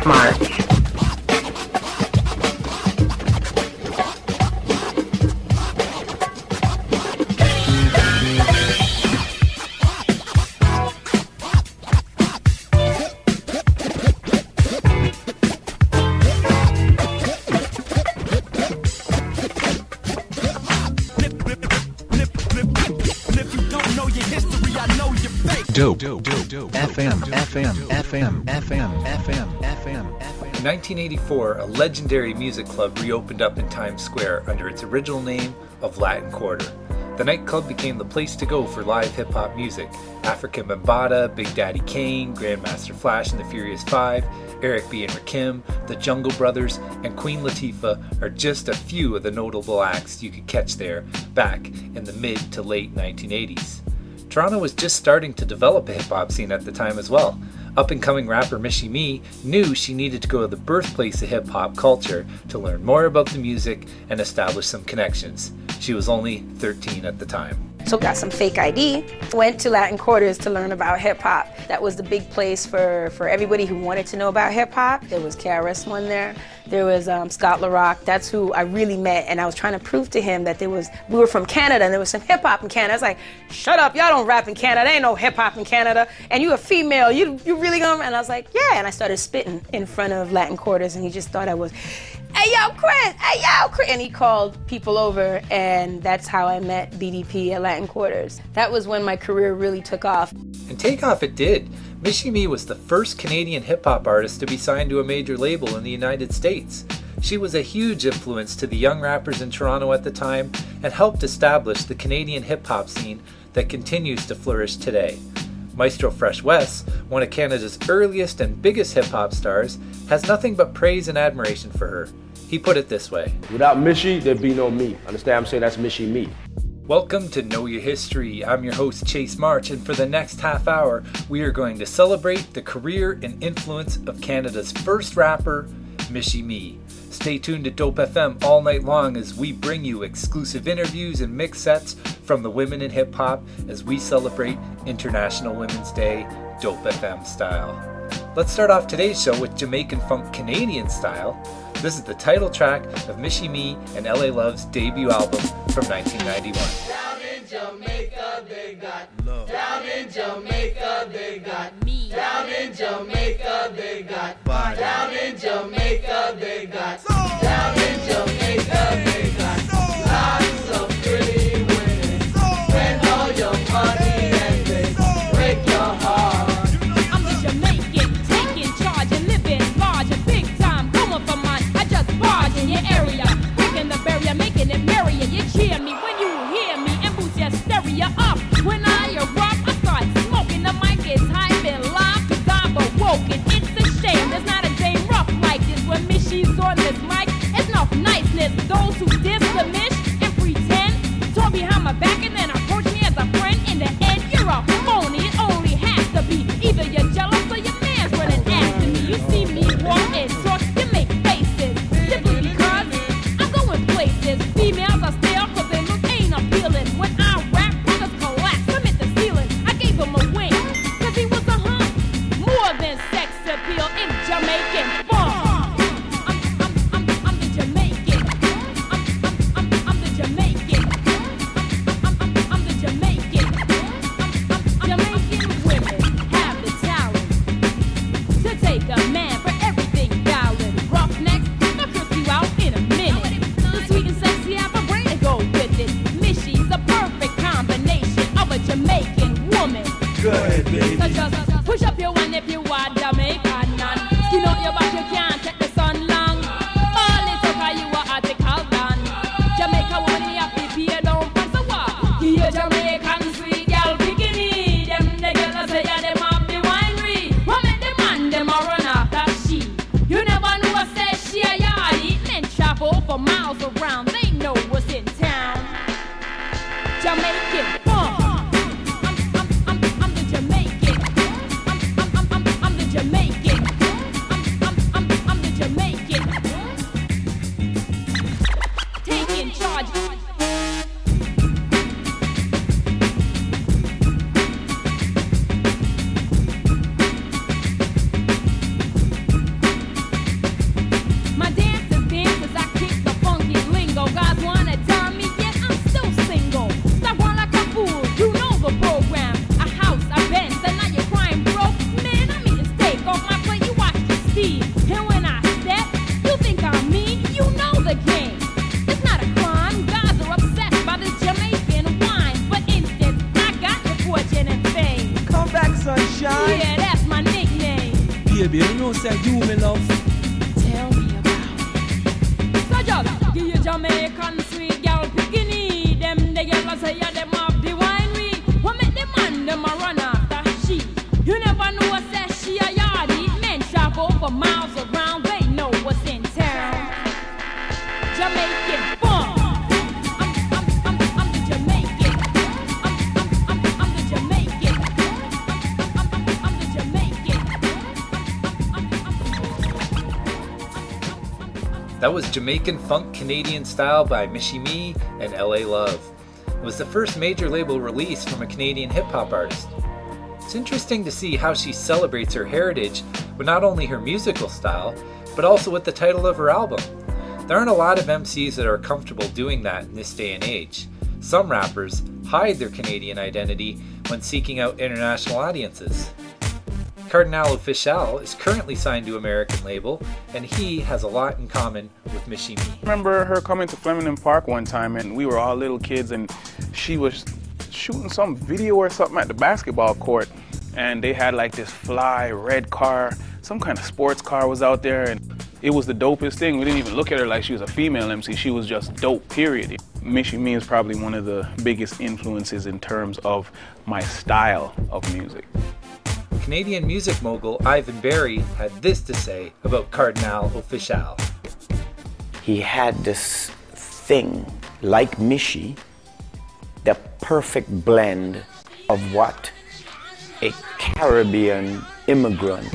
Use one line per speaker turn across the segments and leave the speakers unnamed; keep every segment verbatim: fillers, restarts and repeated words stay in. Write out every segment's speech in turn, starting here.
March.
Dope, dope, dope, dope. F M, F M, F M, F M, F M, F M, F M.
In nineteen eighty-four, a legendary music club reopened up in Times Square under its original name of Latin Quarter. The nightclub became the place to go for live hip-hop music. African Bambaataa, Big Daddy Kane, Grandmaster Flash and the Furious Five, Eric B. and Rakim, the Jungle Brothers, and Queen Latifah are just a few of the notable acts you could catch there back in the mid to late nineteen eighties. Toronto was just starting to develop a hip-hop scene at the time as well. Up-and-coming rapper Michie Mee knew she needed to go to the birthplace of hip-hop culture to learn more about the music and establish some connections. She was only thirteen at the time.
So got some fake I D, went to Latin Quarters to learn about hip-hop. That was the big place for, for everybody who wanted to know about hip-hop. There was K R S One there. There was um, Scott LaRock. That's who I really met, and I was trying to prove to him that there was, we were from Canada and there was some hip-hop in Canada. I was like, shut up, y'all don't rap in Canada. There ain't no hip-hop in Canada. And you a female, you you really gonna? And I was like, yeah. And I started spitting in front of Latin Quarters, and he just thought I was, hey, yo, Chris, hey, yo, Chris. And he called people over, and that's how I met B D P at Latin Quarters. That was when my career really took off.
And take off it did. Michie Mee was the first Canadian hip-hop artist to be signed to a major label in the United States. She was a huge influence to the young rappers in Toronto at the time and helped establish the Canadian hip-hop scene that continues to flourish today. Maestro Fresh Wes, one of Canada's earliest and biggest hip-hop stars, has nothing but praise and admiration for her. He put it this way.
Without Michie, there'd be no me. Understand I'm saying? That's Michie Mee.
Welcome to Know Your History. I'm your host, Chase March, and for the next half hour, we are going to celebrate the career and influence of Canada's first rapper, Michie Mee. Stay tuned to Dope F M all night long as we bring you exclusive interviews and mix sets from the women in hip-hop as we celebrate International Women's Day, Dope F M style. Let's start off today's show with Jamaican Funk Canadian style. This is the title track of Michie Mee and L A Love's debut album from nineteen ninety-one.
Down in Jamaica they got love. Down in Jamaica they got me. Down in Jamaica they got body. Down in Jamaica they got soul. Down in Jamaica they got soul. Lots of pretty women. Soul. Spend all your money and they soul. Break your heart.
I'm the Jamaican, taking charge and living large and big time. Going for mine, I just barge in your area, breaking the barrier, making it merrier. You cheer me when you hear me and boost your stereo up. When I erupt, I start smoking. The mic is hype and live, cause I'm awoken. It's a shame there's not a day rough like this. When Michie's on this mic, it's enough niceness. Those who diss the Mish and pretend talk behind my back and then approach me as a friend. In the end, you're a phony. It only has to be either you're jealous or your man's running after me. You see me walk and talk, you make faces simply because I'm going places. Females are stale cause they look ain't appealing. When I rap, brothers collapse, I'm at the ceiling. I gave him a wing cause he was a hunk. More than sex appeal in Jamaican funk. I'm, I'm, I'm, I'm the Jamaican. I'm, I'm, I'm, I'm the Jamaican. I'm, I'm, I'm, I'm the Jamaican. I'm, I'm, Jamaican women have the talent to take a man for everything darling. Roughnecks, I'll cook you out in a minute. The sweet and sexy have a brain to go with it. Michie's a perfect combination of a Jamaican woman.
Go ahead, baby.
So just push up your one if you are Jamaican. And skin out your back, you can't take the sun long. All it's okay, you are article done. Jamaica woman, you have to be a down for the war. Here Jamaican sweet girl bikini. Them the girls say yeah, them have the winery. What make the man them a run after she? You never know what say she a yardie. Men travel for miles around. They know what's in town. Jamaican funk. I'm, I'm, I'm, I'm the Jamaican. I'm, I'm, I'm, I'm the Jamaican. I'm, I'm, I'm, I'm the Jamaican. Taking charge.
baby, you know say you me love.
Tell me about it. So just give you Jamaican sweet girl bikini. Them the girls say yeah, them have the wine we. What make the man them a run after she? You never know what say she a yardie. Men travel for miles around, they know what's in town. Jamaican fun.
That was Jamaican Funk Canadian Style by Michie Mee and L A Love. It was the first major label release from a Canadian hip-hop artist. It's interesting to see how she celebrates her heritage with not only her musical style, but also with the title of her album. There aren't a lot of M Cs that are comfortable doing that in this day and age. Some rappers hide their Canadian identity when seeking out international audiences. Kardinal Offishall is currently signed to an American label, and he has a lot in common with Michie Mee.
I remember her coming to Flemington Park one time, and we were all little kids, and she was shooting some video or something at the basketball court, and they had like this fly red car, some kind of sports car was out there, and it was the dopest thing. We didn't even look at her like she was a female M C. She was just dope, period. Michie Mee is probably one of the biggest influences in terms of my style of music.
Canadian music mogul Ivan Berry had this to say about Kardinal Offishall.
He had this thing, like Michie, the perfect blend of what a Caribbean immigrant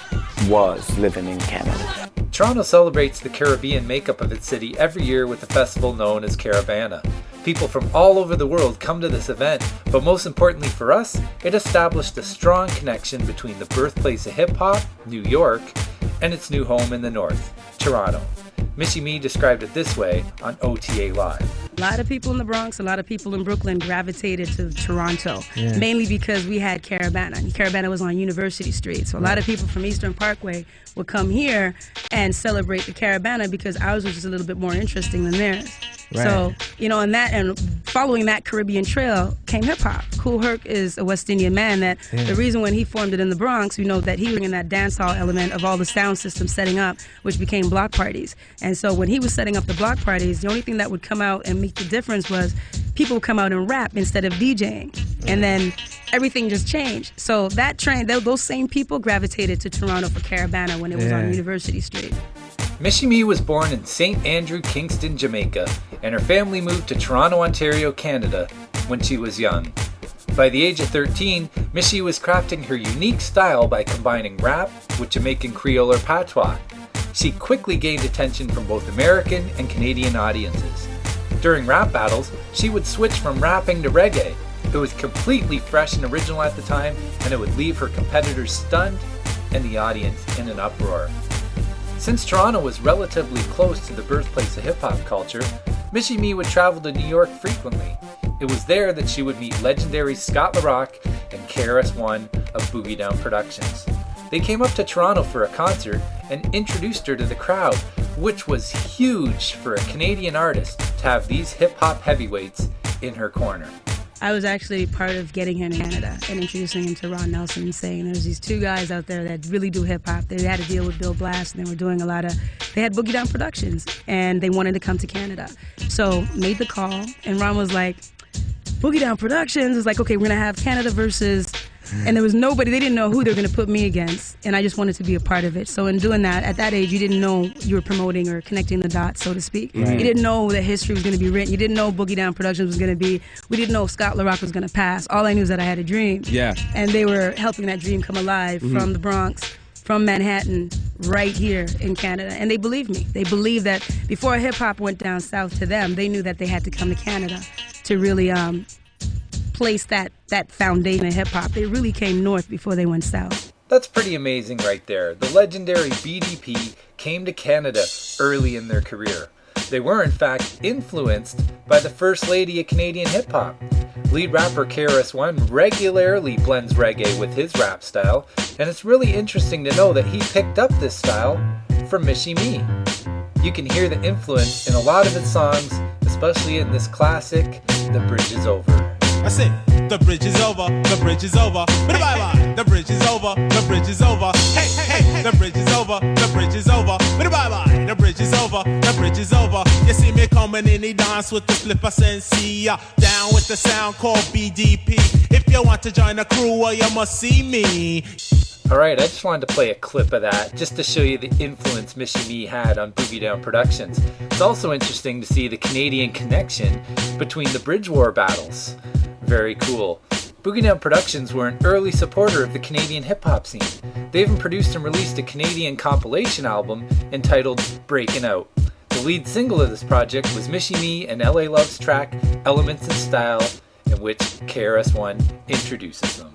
was living in Canada.
Toronto celebrates the Caribbean makeup of its city every year with a festival known as Caribana. People from all over the world come to this event, but most importantly for us, it established a strong connection between the birthplace of hip-hop, New York, and its new home in the north, Toronto. Michie Mee described it this way on O T A Live.
A lot of people in the Bronx, a lot of people in Brooklyn gravitated to Toronto,
Yeah.
mainly because we had Caribana. And Caribana was on University Street, so a lot of people from Eastern Parkway would come here and celebrate the Caribana because ours was just a little bit more interesting than theirs.
Right.
So, you know, and that and following that Caribbean trail came hip hop. Kool Herc is a West Indian man that
Yeah.
the reason when he formed it in the Bronx, you know, that he was in that dance hall element of all the sound systems setting up, which became block parties. And so when he was setting up the block parties, the only thing that would come out and make the difference was people would come out and rap instead of DJing. And then everything just changed. So that train, those same people gravitated to Toronto for Caribana when it was
Yeah.
on University Street.
Michie Mee was born in Saint Andrew, Kingston, Jamaica, and her family moved to Toronto, Ontario, Canada when she was young. By the age of thirteen, Michie was crafting her unique style by combining rap with Jamaican Creole or patois. She quickly gained attention from both American and Canadian audiences. During rap battles, she would switch from rapping to reggae. It was completely fresh and original at the time, and it would leave her competitors stunned and the audience in an uproar. Since Toronto was relatively close to the birthplace of hip-hop culture, Michie Mee would travel to New York frequently. It was there that she would meet legendary Scott LaRock and K R S One of Boogie Down Productions. They came up to Toronto for a concert and introduced her to the crowd, which was huge for a Canadian artist to have these hip-hop heavyweights in her corner.
I was actually part of getting him to Canada and introducing him to Ron Nelson and saying there's these two guys out there that really do hip-hop. They had a deal with Bill Blast and they were doing a lot of, they had Boogie Down Productions and they wanted to come to Canada. So made the call and Ron was like, Boogie Down Productions is like, okay, we're gonna have Canada versus, and there was nobody, they didn't know who they were gonna put me against, and I just wanted to be a part of it. So in doing that, at that age, you didn't know you were promoting or connecting the dots, so to speak.
Right.
You didn't know that history was gonna be written. You didn't know Boogie Down Productions was gonna be, we didn't know Scott LaRock was gonna pass. All I knew is that I had a dream.
Yeah.
And they were helping that dream come alive
Mm-hmm.
from the Bronx, from Manhattan, right here in Canada. And they believed me. They believed that before hip-hop went down south to them, they knew that they had to come to Canada to really um, place that, that foundation of hip-hop. They really came north before they went south.
That's pretty amazing right there. The legendary B D P came to Canada early in their career. They were in fact influenced by the first lady of Canadian hip-hop. Lead rapper K R S One regularly blends reggae with his rap style, and it's really interesting to know that he picked up this style from Michie Mee. You can hear the influence in a lot of his songs, especially in this classic, The Bridge Is Over.
I said, the bridge is over, the bridge is over. Bye bye, the bridge is over, the bridge is over. Hey, hey, the bridge is over, the bridge is over. Bye bye, the bridge is over, the bridge is over. You see me coming in the dance with the flipper sensei, uh, down with the sound called B D P. If you want to join the crew, well, you must see me.
Alright, I just wanted to play a clip of that just to show you the influence Michie Mee had on Boogie Down Productions. It's also interesting to see the Canadian connection between the Bridge War battles. Very cool. Boogie Down Productions were an early supporter of the Canadian hip-hop scene. They even produced and released a Canadian compilation album entitled Breakin' Out. The lead single of this project was Michie Mee and L A Love's track Elements in Style, in which K R S One introduces them.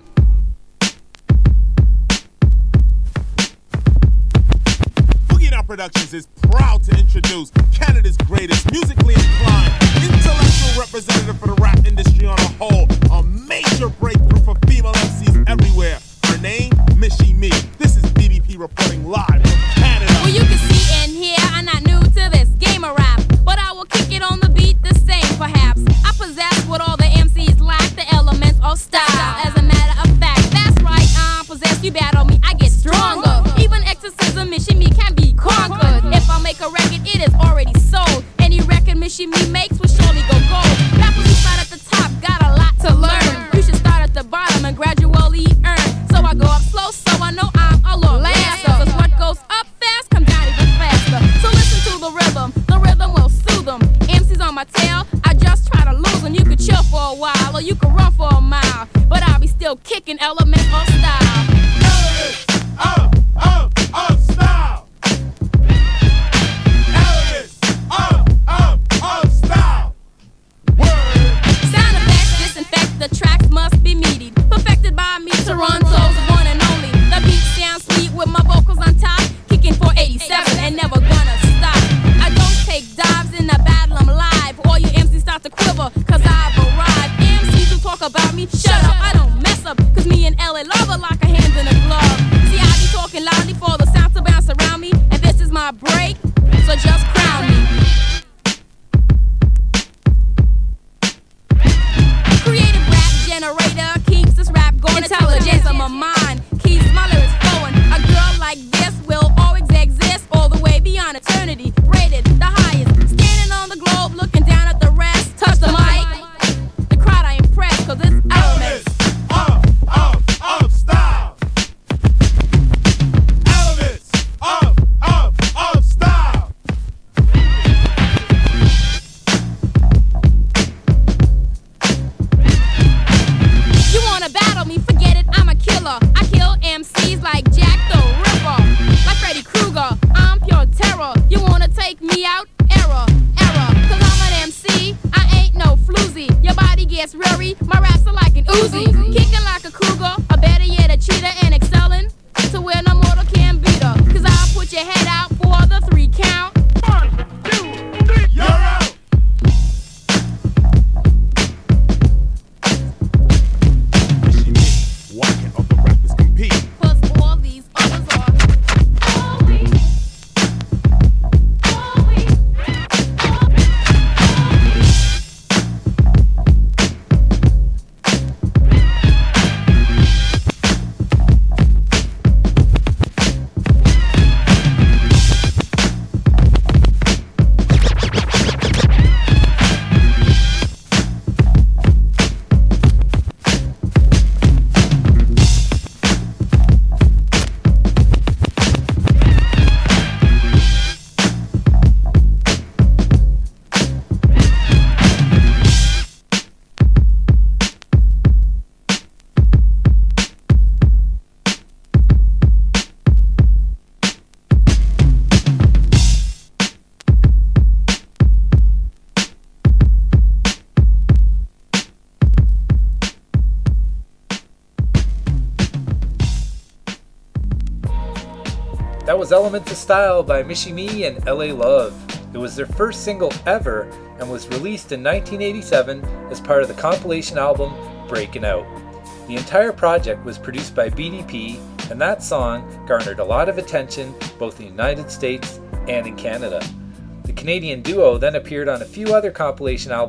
Boogie Down Productions is proud to introduce Canada's greatest musically inclined, intellectual representative for the rap industry on a whole. A major breakthrough for female M Cs everywhere. Her name, Michie Mee. This is B D P reporting live from Canada.
Well, you can see and hear I'm not new to this game of rap, but I will kick it on the beat the same perhaps. I possess what all the M Cs lack, the elements of style. As a matter of fact, that's right, I possess. You battle me, I get stronger. Even exorcism, Michie Mee can be conquered. If I make a record, it is already sold. Any record Michie Mee makes will surely go gold. Rappers who start at the top got a lot to learn. You should start at the bottom and gradually earn. So I go up slow, so I know I'm a long laster. Cause what goes up fast comes down even faster. So listen to the rhythm, the rhythm will soothe them. M Cs on my tail, I just try to lose them. You could chill for a while, or you could run for a mile, but I'll be still kicking elements of style.
Elements of, of, of style. Elements of, of, of style. Word.
Sound effects disinfect, the tracks must be meaty. Perfected by me, Toronto's one and only. The beat sounds sweet with my vocals on top. Kicking four eighty-seven and never gonna stop. I don't take dives in the battle, I'm live. All you M Cs start to quiver, cause I've arrived. M Cs who talk about me, shut up, I don't mess up. Cause me and L A Love are like a hand in a glove. See, I be talking loudly for the sound to bounce around me. And this is my break, so just crown me. Creative rap generator keeps this rap going. Intelligence of my mind keeps my lyrics flowing. A girl like this will always exist all the way beyond eternity. Rated the highest, standing on the globe, looking down at the rest. Touch the mic, the crowd I impressed, cause it's elements
of, of, of style. Elements of, of, of style.
You wanna battle me, forget it, I'm a killer. I kill M Cs like Jack the Ripper, like Freddy Krueger, I'm pure terror. You wanna take me out? Error, error, cause I'm an M C, I ain't no floozy. Your body gets reary, my raps are like an Uzi. Kicking like a cougar, or better yet a cheetah, and excelling to where no mortal can beat her. Cause I'll put your head out for the three count.
One, two, three, you're out. Michie Mee, why can't other rappers compete?
Cause all these others are all we, all we, all we.
That was Elements of Style by Michie Mee and L A Love. It was their first single ever and was released in nineteen eighty-seven as part of the compilation album Breakin' Out. The entire project was produced by B D P, and that song garnered a lot of attention both in the United States and in Canada. The Canadian duo then appeared on a few other compilation albums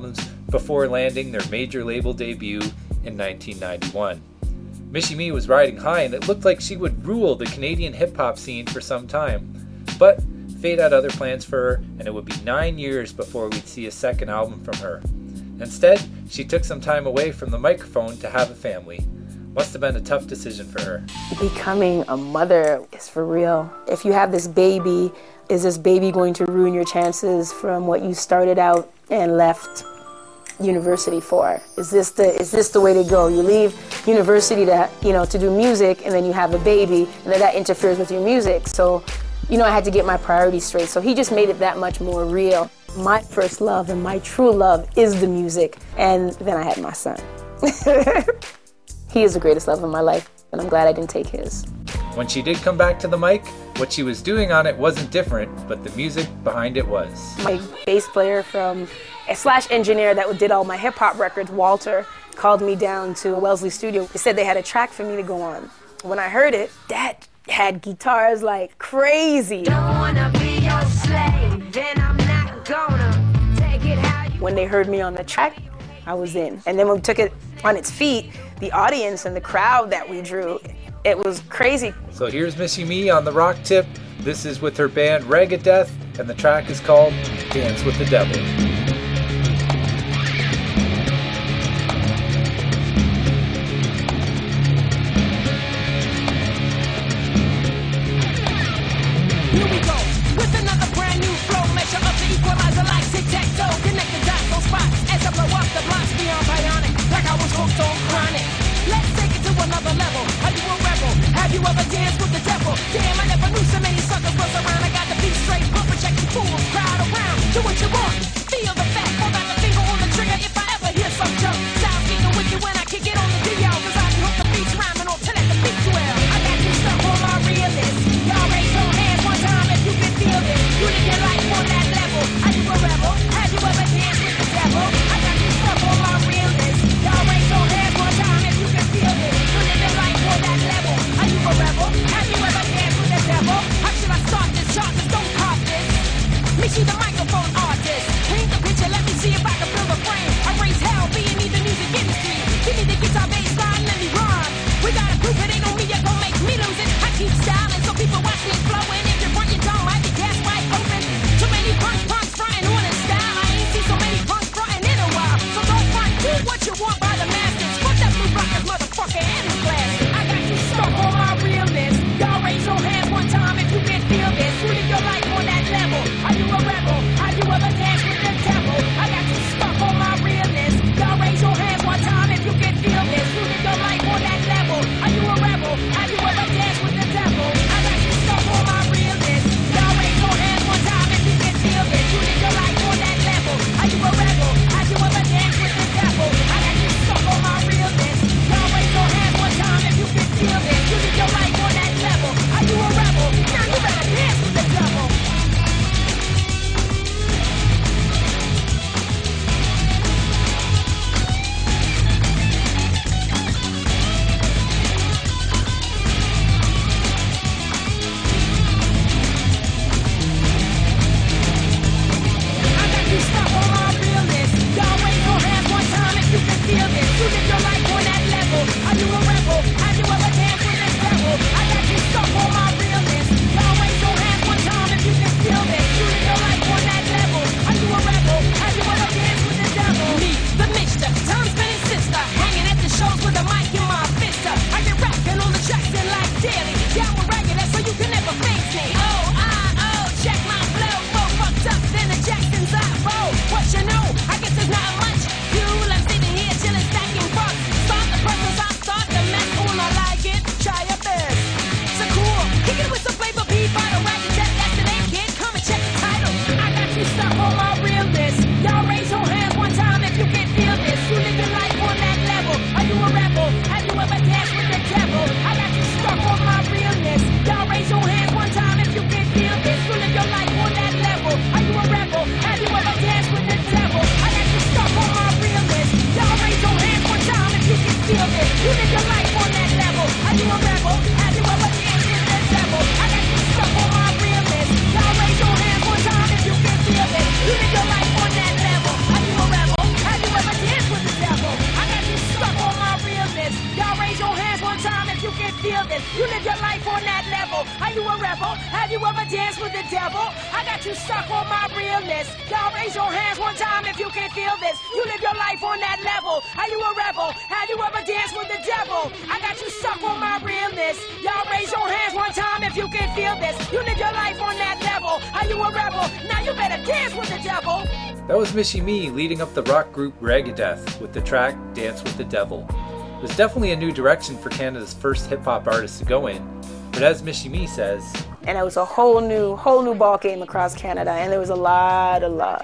before landing their major label debut in nineteen ninety-one. Michie Mee was riding high, and it looked like she would rule the Canadian hip-hop scene for some time. But fate had other plans for her, and it would be nine years before we'd see a second album from her. Instead, she took some time away from the microphone to have a family. Must have been a tough decision for her.
Becoming a mother is for real. If you have this baby, is this baby going to ruin your chances from what you started out and left university for? Is this the is this the way to go? You leave university to, you know, to do music, and then you have a baby, and then that interferes with your music. So, you know, I had to get my priorities straight. So he just made it that much more real. My first love and my true love is the music, and then I had my son. He is the greatest love of my life, and I'm glad I didn't take his.
When she did come back to the mic, what she was doing on it wasn't different, but the music behind it was.
My bass player from slash engineer that did all my hip hop records, Walter, called me down to Wellesley Studio. They said they had a track for me to go on. When I heard it, Dad had guitars like crazy. Don't wanna be your slave, then I'm not gonna take it how you... When they heard me on the track, I was in. And then when we took it on its feet, the audience and the crowd that we drew, it was crazy.
So here's Michie Mee on the rock tip. This is with her band Regadeath, and the track is called Dance with the Devil.
Here we go, with another brand new flow. Measure up the equalizer like tic-tac-toe. Connect the dots, those spots, as I blow up the blocks beyond bionic. Like I was hooked on chronic. Let's take it to another level. Are you a rebel? Have you ever danced with the devil? Damn, I never knew so many suckers was around. I got the beat straight, pump and check the fools, crowd around. Do what you want, feel the fact, pull out the finger on the trigger if I ever hear some jump. Sound speaking with you when I kick it on the D L, cause I can hook the beats rhyming on to let the beat swell. I got you stuck on my realist. Y'all raise your hands one time if you can feel this. You live your life on that level. Are you a rebel? Have you ever danced with the devil? I got you stuck on my realist. Y'all raise your hands one time if you can feel this. You live your life on that level. Are you a rebel? Have you ever danced with the devil? How should I start this chart? Just don't cop this. Michie the microphone artist. Paint the picture, let me see if I can build a frame. I raise hell, being in the music industry. Give me the guitar bass line, let me rhyme. We got a group, it ain't on me, you're gonna make me lose it. I keep styling so people watch me flowing. If you front your tongue, might be gas wide open. Too many punks, punks frontin' on in style. I ain't seen so many punks frontin' in a while. So don't front, do what you want by the masters. Fuck that blue rockers, motherfucker, and the glasses. I got you stuck on my realness. Y'all raise your hands one time if you can feel this. You live your life on that level. Are you a rebel? Have you ever danced with the devil? I got you stuck on my realness. Y'all raise your hands one time if you can feel this. You live your life on that level. Are you a rebel? Have you ever danced with the devil? I got you stuck on my realness. Y'all raise your hands one time if you can feel this. You live your life on that level. Are you a rebel? Have you ever danced with the devil? I got you stuck on my realness. Y'all raise your hands one time if you can feel this. You live your life on that level. Are you a rebel? Now you better dance with the devil. Like this. Y'all raise your hands one time if you can feel this. You live your life on that level. Are you a rebel? Have you ever danced with the devil? I got you stuck on my realness. Y'all raise your hands one time if you can feel this. You live your life on that level. Are you a rebel? Have you ever danced with the devil? I got you stuck on my realness. Y'all raise your hands one time if you can feel this. You live your life on that level. Are you a rebel? Now you better dance with the devil.
That was Michie Mee leading up the rock group Ragadeth with the track Dance with the Devil. It was definitely a new direction for Canada's first hip-hop artist to go in, but as Michie Mee says,
and it was a whole new, whole new ball game across Canada, and there was a lot of love.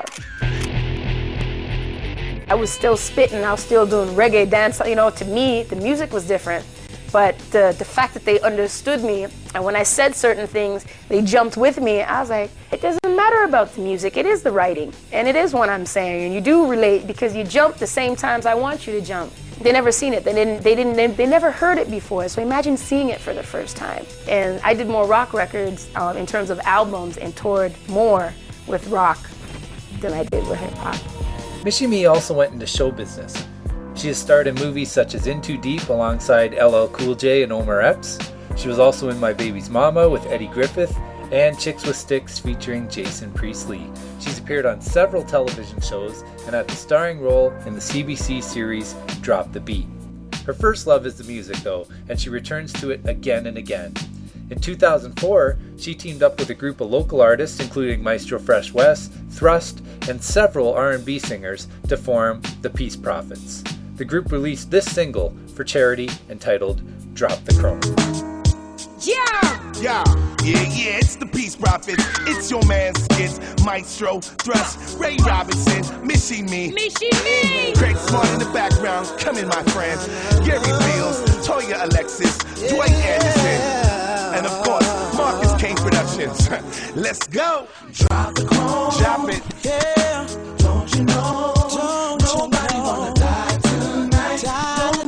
I was still spitting, I was still doing reggae dance. You know, to me, the music was different, but the, the fact that they understood me, and when I said certain things, they jumped with me. I was like, it doesn't matter about the music, it is the writing, and it is what I'm saying, and you do relate because you jump the same times I want you to jump. They never seen it, they didn't, they didn't, they, they never heard it before, so imagine seeing it for the first time. And I did more rock records um, in terms of albums and toured more with rock than I did with hip hop.
Michie Mee also went into show business. She has starred in movies such as In Too Deep alongside L L Cool J and Omar Epps. She was also in My Baby's Mama with Eddie Griffith and Chicks with Sticks featuring Jason Priestley. She's appeared on several television shows and had the starring role in the C B C series Drop the Beat. Her first love is the music though, and she returns to it again and again. In two thousand four, she teamed up with a group of local artists including Maestro Fresh Wes, Thrust, and several R and B singers to form the Peace Prophets. The group released this single for charity entitled Drop the Chrome.
Yeah!
Yeah, yeah, yeah, it's the Peace Prophets. It's your man Skits, Maestro, Thrust, Ray Robinson, Michie Mee.
Michie Mee!
Craig Smart in the background, come in my friend. Gary Fields, Toya Alexis, Dwight Anderson, and of course, Marcus King Productions. Let's go! Drop the chrome. Drop it.
Yeah, don't you know? Don't Nobody you know? Wanna die tonight. Die tonight.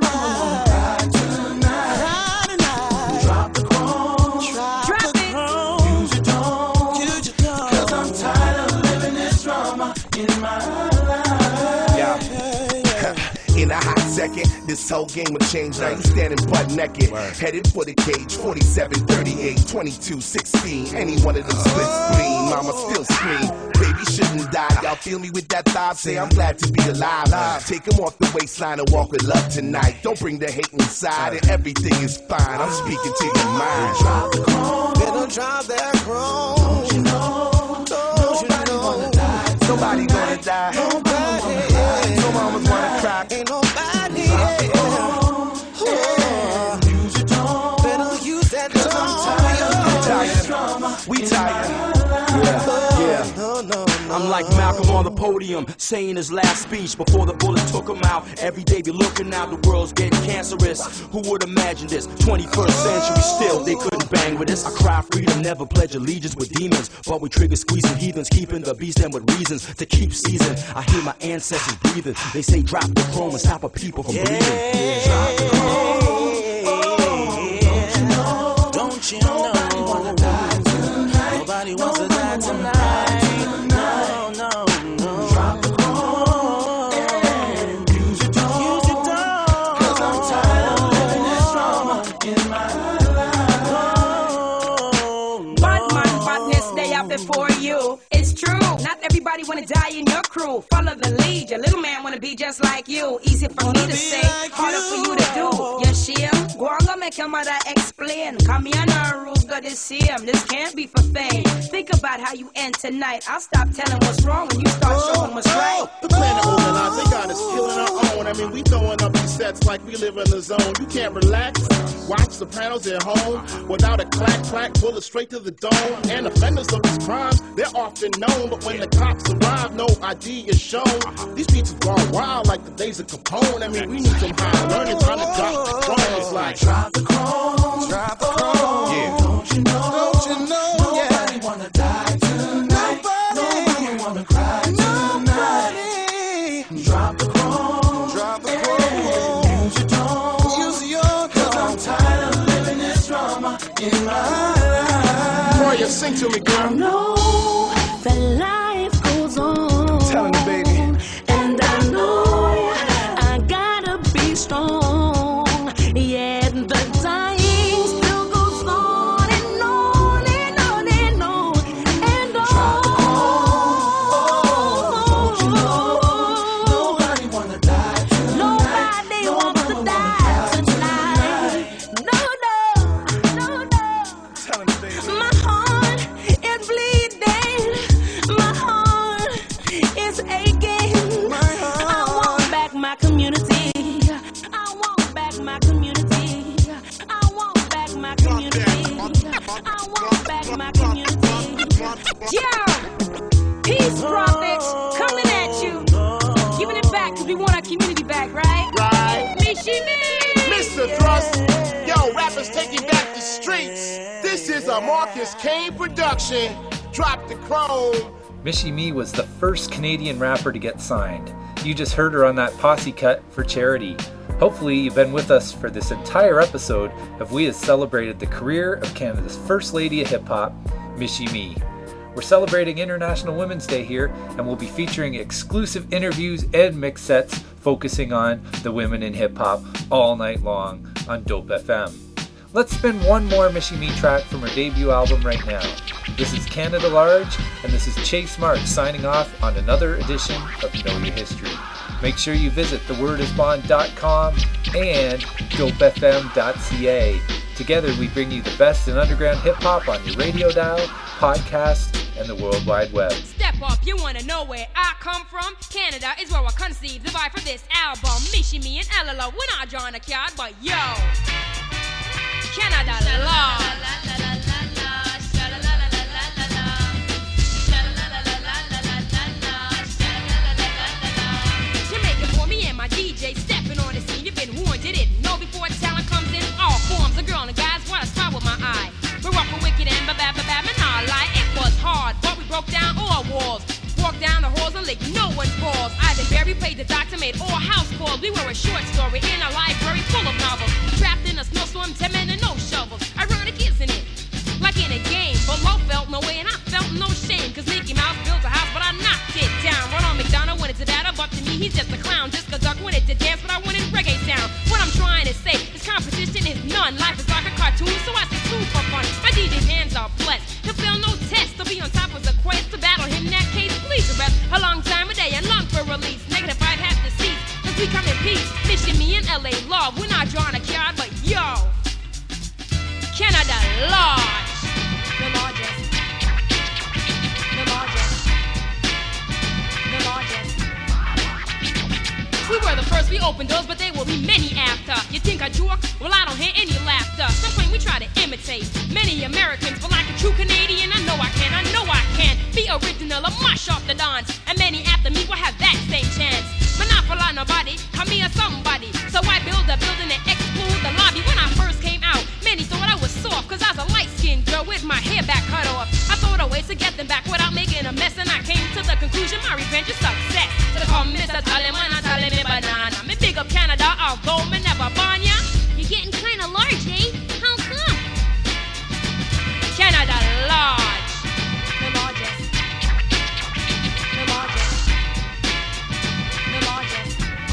In a hot second, this whole game will change. Now you standing butt naked, headed for the cage. Forty-seven, thirty-eight, twenty-two, sixteen. Any one of them split screen, mama still scream. Baby shouldn't die. Y'all feel me with that vibe? Say I'm glad to be alive. Take him off the waistline and walk with love tonight. Don't bring the hate inside, and everything is fine. I'm speaking to your mind.
Drop the chrome, they don't drop that chrome. Don't you know? Don't you know? Wanna die tonight.
Nobody gonna die.
Nobody.
No mamas wanna cry.
Ain't nobody. Yeah. Oh. Use your tongue. Better use that tongue.
We tired. We tired.
Yeah, yeah. No, no, no.
I'm like Malcolm on the podium, saying his last speech before the bullets took him out. Every day be looking out, the world's getting cancerous. Who would imagine this? twenty-first century, still they couldn't bang with us. I cry freedom, never pledge allegiance with demons, but we trigger squeezing heathens, keeping the beast and with reasons to keep season. I hear my ancestors breathing. They say drop the chrome and stop a people from breathing.
Yeah. Drop the chrome. Oh, don't you know? Don't you know? Nobody wanna die tonight. Nobody wants to die tonight. No, no, no. Drop the chrome. And use your tongue. Use your tongue. 'Cause I'm tired of living this drama in my life.
Bad man, badness, they are before you. It's true. Not everybody wanna die in your crew. Follow the lead. Your little man wanna be just like you. Easy for me to say,
like
harder
you.
for you to do. You shame? Go on, go make your mother explain. Come here now, rules, got to see him. This can't be for fame. Think about how you end tonight. I'll stop telling what's wrong when you start showing what's right.
The planet organized, they got us killing our own. I mean, we throwing up these sets like we live in the zone. You can't relax. Watch Sopranos at home without a clack, clack, bullet straight to the dome. And offenders of these crimes, they're often known. But when the cops arrive, no I D is shown. These beats have gone wild like the days of Capone. I mean, we need some high learning, time to drop the crumbs like.
Drop the chrome. Drop the chrome.
Yeah.
Don't you know?
Don't you know?
Nobody
Yeah.
wanna die tonight.
Nobody.
Nobody wanna cry tonight.
Nobody.
Drop the chrome.
Drop the chrome.
Use your tongue.
Use your
'Cause I'm tired of living this drama in my life.
Roya, sing to me, girl.
I know that life goes on.
Telling the baby.
And I know I gotta be strong.
rappers taking back the streets. This is a Marcus Kane production. Drop the chrome.
Michie Mee was the first Canadian rapper to get signed. You just heard her on that posse cut for charity. Hopefully you've been with us for this entire episode of We Have Celebrated the career of Canada's First Lady of Hip Hop, Michie Mee. We're celebrating International Women's Day here, and we'll be featuring exclusive interviews and mix sets focusing on the women in hip hop all night long on Dope F M. Let's spin one more Michie Mee track from her debut album right now. This is Canada Large, and this is Chase March signing off on another edition of Know Your History. Make sure you visit the word is bond dot com and dope f m dot c a. Together we bring you the best in underground hip-hop on your radio dial, podcast, and the World Wide Web.
Step up, you wanna know where I come from? Canada is where I conceived the vibe for this album. Michie Mee and Ella Love, we're not drawing a card, but yo, Canada Love. D J stepping on the scene, you've been warned, you didn't know before talent comes in all forms. A girl and guys wanna spy with my eye. We're up for wicked and bad, bad, bad, and not lie. It was hard, but we broke down all walls. Walked down the halls and licked no one's balls. Ivan Berry played the doctor, made all house calls. We were a short story in a library full of novels. Trapped in a snowstorm, ten men and no shovels. Ironic, isn't it? Like in a game, but Lo felt no way and I felt no shame. Cause Mickey Mouse built a house, but I knocked it down. Ronald McDonald wanted to battle, but to me he's just a clown. Just cause Duck wanted to dance, but I wanted reggae sound. What I'm trying to say is competition is none. Life is like a cartoon, so I say two for fun. My D J's hands are blessed. He'll fail no test. To be on top was a quest. To battle him in that case, please arrest. A long time a day and long for release. Negative five half the seats. Cause we come in peace. Michie Mee and L A Love. We're not drawing a card, but yo, Canada Large. The largest. The largest. The largest. We were the first, we opened doors, but there will be many after. You think I joke? Well, I don't hear any laughter. Some claim we try to imitate many Americans, but like a true Canadian, I know I can, I know I can be original, I mash off the dance, and many after me will have that same chance. Monopoly nobody, come here somebody. So I build a building and explode the lobby. When I first came out, many thought I was soft, cause I was a light-skinned girl with my hair back cut off. I thought of ways to get them back without making a mess, and I came to the conclusion my revenge is success. So they call me Mister Talent when I tell me banana. Me big up Canada, although me never born ya. You're getting kinda large, eh? How come? Canada Large. The largest. The largest. The largest.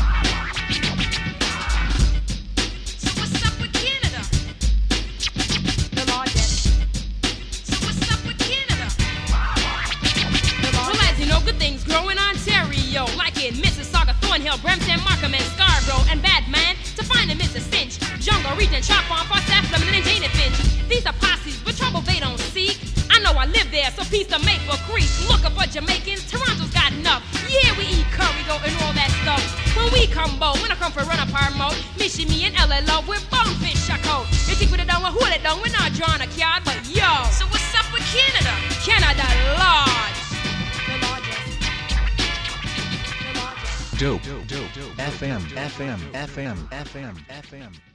So what's up with Canada? The largest. So what's up with Canada? The largest. Well, as you know, good things grow in Ontario, like in Mississauga, Thornhill, Brampton, Markham, and Scarborough, and Batman. To find them is a cinch. Jungle region, Chop on, Falstaff, Lebanon, and Jane and Finch. These are posses, but trouble they don't seek. I know I live there, so peace to Maple Creek. Looking for Jamaicans, Toronto's got enough. Yeah, we eat curry goat and all that stuff. When we come bow, when I come for run up our mouth, Michie Mee and L A Love with bonefish shackle. You think we done with who they done? We're not drawing a card, but yo. So what's up with Canada? Canada Large. The largest. The largest.
Dope, dope, dope, F M, F M, F M, F M, F M.